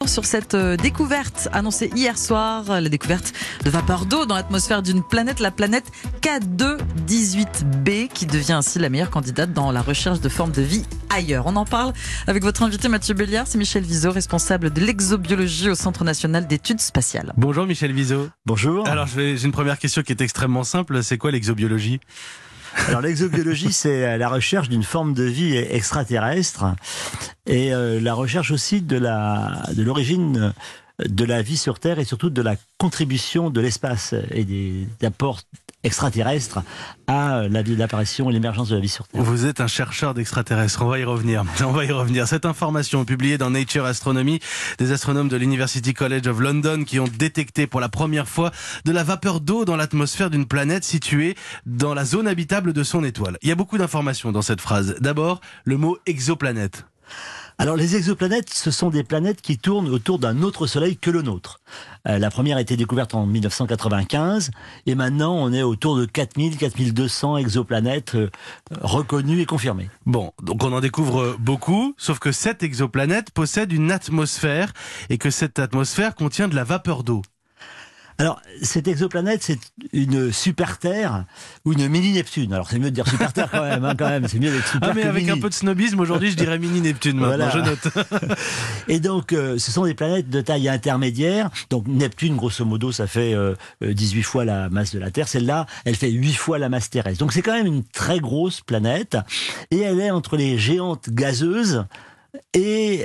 Sur cette découverte annoncée hier soir, la découverte de vapeur d'eau dans l'atmosphère d'une planète, la planète K2-18b, qui devient ainsi la meilleure candidate dans la recherche de formes de vie ailleurs. On en parle avec votre invité Mathieu Belliard, c'est Michel Vizeau, responsable de l'exobiologie au Centre national d'études spatiales. Bonjour Michel Vizeau. Bonjour. Alors j'ai une première question qui est extrêmement simple, c'est quoi l'exobiologie ? Alors l'exobiologie, c'est la recherche d'une forme de vie extraterrestre et la recherche aussi de l'origine de la vie sur Terre et surtout de la contribution de l'espace et des apports extraterrestres à l'apparition et l'émergence de la vie sur Terre. Vous êtes un chercheur d'extraterrestres, on va y revenir. Cette information publiée dans Nature Astronomy, des astronomes de l'University College of London qui ont détecté pour la première fois de la vapeur d'eau dans l'atmosphère d'une planète située dans la zone habitable de son étoile. Il y a beaucoup d'informations dans cette phrase. D'abord, le mot exoplanète. Alors les exoplanètes, ce sont des planètes qui tournent autour d'un autre soleil que le nôtre. La première a été découverte en 1995 et maintenant on est autour de 4200 exoplanètes reconnues et confirmées. Bon, donc on en découvre beaucoup, sauf que cette exoplanète possède une atmosphère et que cette atmosphère contient de la vapeur d'eau. Alors, cette exoplanète, c'est une super-Terre ou une mini-Neptune. Alors, c'est mieux de dire super-Terre quand même, c'est mieux d'être super Ah, mais avec mini. Un peu de snobisme, aujourd'hui, je dirais mini-Neptune maintenant, Voilà. je note. Et donc, ce sont des planètes de taille intermédiaire. Donc, Neptune, grosso modo, ça fait 18 fois la masse de la Terre. Celle-là, elle fait 8 fois la masse terrestre. Donc, c'est quand même une très grosse planète. Et elle est entre les géantes gazeuses et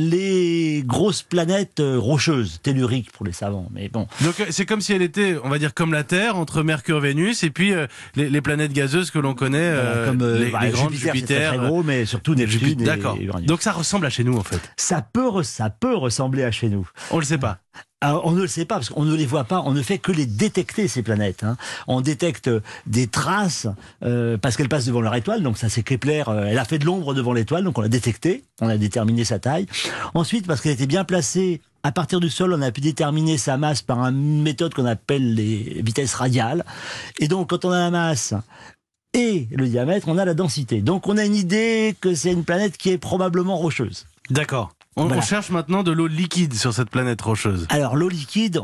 les grosses planètes rocheuses, telluriques pour les savants. Mais bon. Donc c'est comme si elle était, on va dire, comme la Terre, entre Mercure, Vénus, et puis les planètes gazeuses que l'on connaît, Comme les grandes Jupiter, Jupiter. c'est très gros, mais surtout Neptune et D'accord. Uranus. Donc ça ressemble à chez nous, en fait. Ça peut ressembler à chez nous. On le sait pas. Alors, on ne le sait pas parce qu'on ne les voit pas, on ne fait que les détecter, ces planètes. On détecte des traces parce qu'elles passent devant leur étoile, donc ça c'est Kepler, elle a fait de l'ombre devant l'étoile, donc on l'a détectée, on a déterminé sa taille. Ensuite, parce qu'elle était bien placée à partir du sol, on a pu déterminer sa masse par une méthode qu'on appelle les vitesses radiales. Et donc quand on a la masse et le diamètre, on a la densité. Donc on a une idée que c'est une planète qui est probablement rocheuse. D'accord. On cherche maintenant de l'eau liquide sur cette planète rocheuse. Alors, l'eau liquide,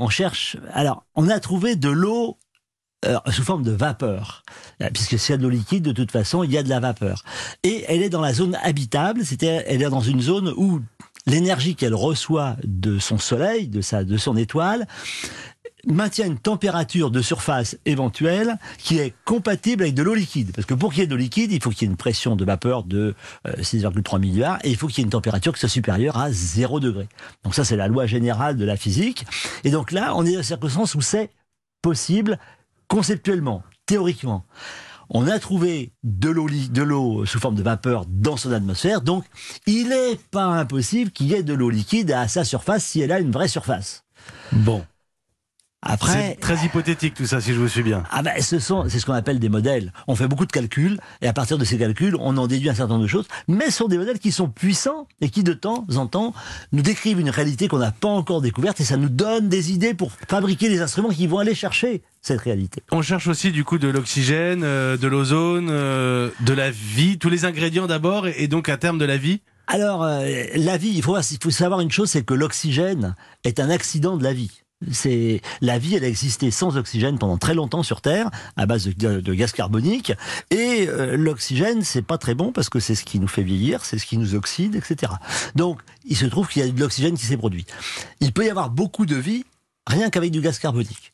on a trouvé de l'eau sous forme de vapeur. Puisque s'il y a de l'eau liquide, de toute façon, il y a de la vapeur. Et elle est dans la zone habitable, c'est-à-dire elle est dans une zone où l'énergie qu'elle reçoit de son soleil, de son étoile, maintient une température de surface éventuelle qui est compatible avec de l'eau liquide. Parce que pour qu'il y ait de l'eau liquide, il faut qu'il y ait une pression de vapeur de 6,3 milliards et il faut qu'il y ait une température qui soit supérieure à 0 degré. Donc ça, c'est la loi générale de la physique. Et donc là, on est dans une circonstance où c'est possible conceptuellement, théoriquement. On a trouvé de l'eau sous forme de vapeur dans son atmosphère, donc il n'est pas impossible qu'il y ait de l'eau liquide à sa surface si elle a une vraie surface. Bon. Après, c'est très hypothétique tout ça, si je vous suis bien. c'est ce qu'on appelle des modèles. On fait beaucoup de calculs, et à partir de ces calculs, on en déduit un certain nombre de choses, mais ce sont des modèles qui sont puissants, et qui de temps en temps nous décrivent une réalité qu'on n'a pas encore découverte, et ça nous donne des idées pour fabriquer des instruments qui vont aller chercher cette réalité. On cherche aussi du coup de l'oxygène, de l'ozone, de la vie, tous les ingrédients d'abord, et donc à terme de la vie. Alors, la vie, il faut savoir une chose, c'est que l'oxygène est un accident de la vie. La vie, elle a existé sans oxygène pendant très longtemps sur Terre, à base de gaz carbonique. Et l'oxygène, c'est pas très bon parce que c'est ce qui nous fait vieillir, c'est ce qui nous oxyde, etc. Donc, il se trouve qu'il y a de l'oxygène qui s'est produit. Il peut y avoir beaucoup de vie rien qu'avec du gaz carbonique.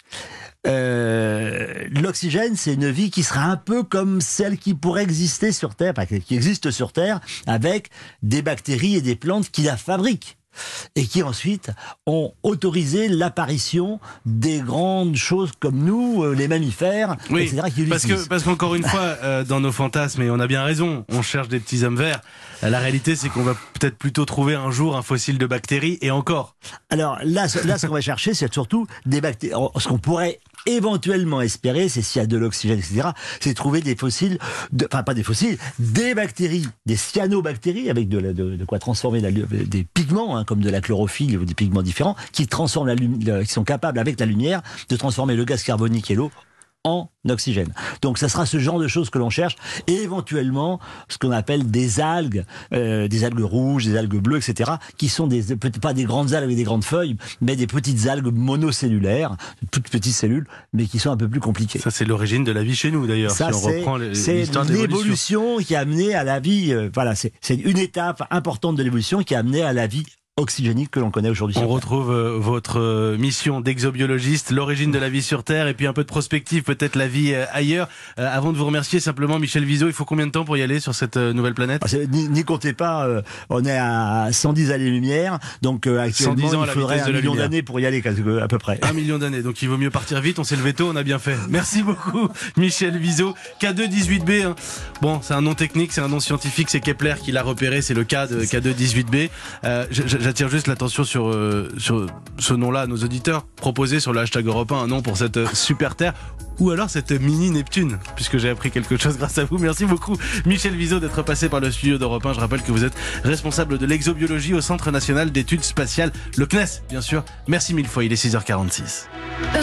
L'oxygène, c'est une vie qui sera un peu comme celle qui pourrait exister sur Terre, enfin, qui existe sur Terre, avec des bactéries et des plantes qui la fabriquent. Et qui ensuite ont autorisé l'apparition des grandes choses comme nous, les mammifères, oui, etc. Qui l'utilisent. Parce qu'encore une fois, dans nos fantasmes, et on a bien raison, on cherche des petits hommes verts. La réalité, c'est qu'on va peut-être plutôt trouver un jour un fossile de bactéries, et encore. Alors là, ce qu'on va chercher, c'est surtout des bactéries. Ce qu'on pourrait éventuellement espérer, c'est s'il y a de l'oxygène, etc., c'est trouver des fossiles, enfin pas des fossiles, des bactéries, des cyanobactéries, avec de quoi transformer des pigments, comme de la chlorophylle ou des pigments différents, qui transforment qui sont capables, avec la lumière, de transformer le gaz carbonique et l'eau en oxygène. Donc ça sera ce genre de choses que l'on cherche, et éventuellement ce qu'on appelle des algues rouges, des algues bleues, etc., qui sont pas des grandes algues avec des grandes feuilles, mais des petites algues monocellulaires, toutes petites cellules, mais qui sont un peu plus compliquées. Ça, c'est l'origine de la vie chez nous, d'ailleurs. Ça, si on reprend c'est l'histoire de l'évolution qui a amené à la vie. Voilà, c'est une étape importante de l'évolution qui a amené à la vie oxygénique que l'on connaît aujourd'hui. On retrouve votre mission d'exobiologiste, l'origine de la vie sur Terre, et puis un peu de prospective, peut-être la vie ailleurs. Avant de vous remercier, simplement, Michel Viseau, il faut combien de temps pour y aller sur cette nouvelle planète? N'y comptez pas, on est à 110 années-lumière, donc actuellement il faudrait 1 million d'années pour y aller, à peu près. 1 million d'années, donc il vaut mieux partir vite, on s'est levé tôt, on a bien fait. Merci beaucoup, Michel Viseau. K2-18b, hein. Bon, c'est un nom technique, c'est un nom scientifique, c'est Kepler qui l'a repéré, c'est le cas de K2-18b. J'attire juste l'attention sur ce nom-là à nos auditeurs. Proposez sur le hashtag Europe 1 un nom pour cette super Terre, ou alors cette mini Neptune, puisque j'ai appris quelque chose grâce à vous. Merci beaucoup, Michel Viseau, d'être passé par le studio d'Europe 1. Je rappelle que vous êtes responsable de l'exobiologie au Centre national d'études spatiales, le CNES, bien sûr. Merci mille fois, il est 6h46.